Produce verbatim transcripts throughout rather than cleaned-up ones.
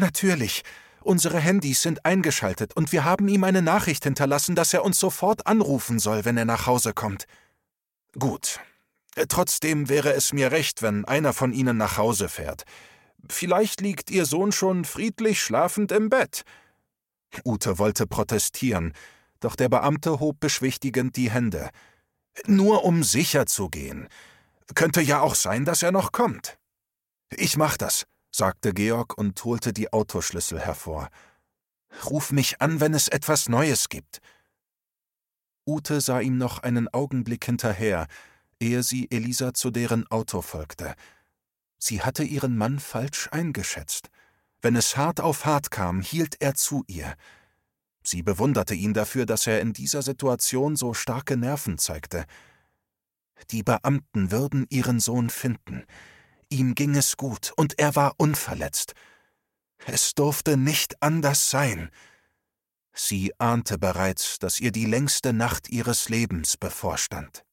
»Natürlich. Unsere Handys sind eingeschaltet und wir haben ihm eine Nachricht hinterlassen, dass er uns sofort anrufen soll, wenn er nach Hause kommt.« »Gut. Trotzdem wäre es mir recht, wenn einer von Ihnen nach Hause fährt. Vielleicht liegt Ihr Sohn schon friedlich schlafend im Bett.« Ute wollte protestieren, doch der Beamte hob beschwichtigend die Hände. »Nur um sicher zu gehen. Könnte ja auch sein, dass er noch kommt.« »Ich mach das«, sagte Georg und holte die Autoschlüssel hervor. »Ruf mich an, wenn es etwas Neues gibt.« Ute sah ihm noch einen Augenblick hinterher, ehe sie Elisa zu deren Auto folgte. Sie hatte ihren Mann falsch eingeschätzt. Wenn es hart auf hart kam, hielt er zu ihr. Sie bewunderte ihn dafür, dass er in dieser Situation so starke Nerven zeigte. Die Beamten würden ihren Sohn finden. Ihm ging es gut und er war unverletzt. Es durfte nicht anders sein. Sie ahnte bereits, dass ihr die längste Nacht ihres Lebens bevorstand.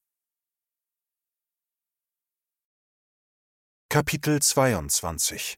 Kapitel zweiundzwanzig.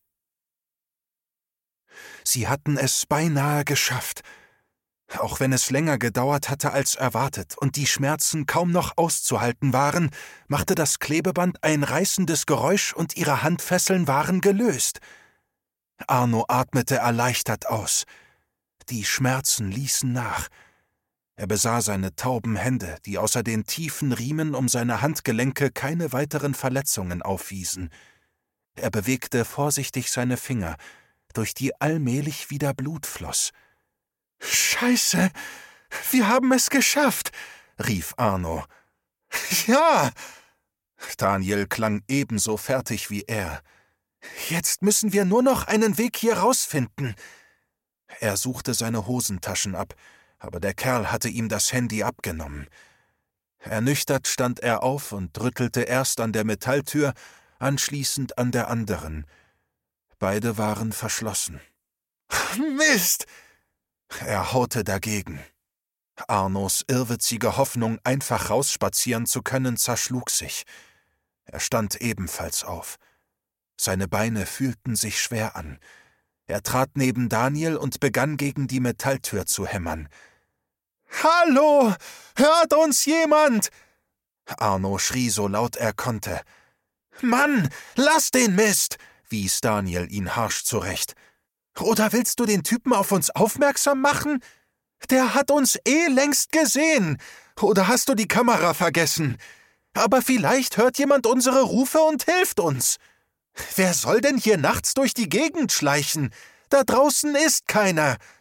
Sie hatten es beinahe geschafft. Auch wenn es länger gedauert hatte als erwartet und die Schmerzen kaum noch auszuhalten waren, machte das Klebeband ein reißendes Geräusch und ihre Handfesseln waren gelöst. Arno atmete erleichtert aus. Die Schmerzen ließen nach. Er besah seine tauben Hände, die außer den tiefen Riemen um seine Handgelenke keine weiteren Verletzungen aufwiesen. Er bewegte vorsichtig seine Finger, durch die allmählich wieder Blut floss. »Scheiße, wir haben es geschafft«, rief Arno. »Ja!« Daniel klang ebenso fertig wie er. »Jetzt müssen wir nur noch einen Weg hier rausfinden.« Er suchte seine Hosentaschen ab, aber der Kerl hatte ihm das Handy abgenommen. Ernüchtert stand er auf und rüttelte erst an der Metalltür, anschließend an der anderen. Beide waren verschlossen. »Mist!« Er haute dagegen. Arnos irrwitzige Hoffnung, einfach rausspazieren zu können, zerschlug sich. Er stand ebenfalls auf. Seine Beine fühlten sich schwer an. Er trat neben Daniel und begann gegen die Metalltür zu hämmern. »Hallo! Hört uns jemand!« Arno schrie so laut er konnte. »Mann, lass den Mist!« wies Daniel ihn harsch zurecht. »Oder willst du den Typen auf uns aufmerksam machen? Der hat uns eh längst gesehen. Oder hast du die Kamera vergessen? Aber vielleicht hört jemand unsere Rufe und hilft uns. Wer soll denn hier nachts durch die Gegend schleichen? Da draußen ist keiner.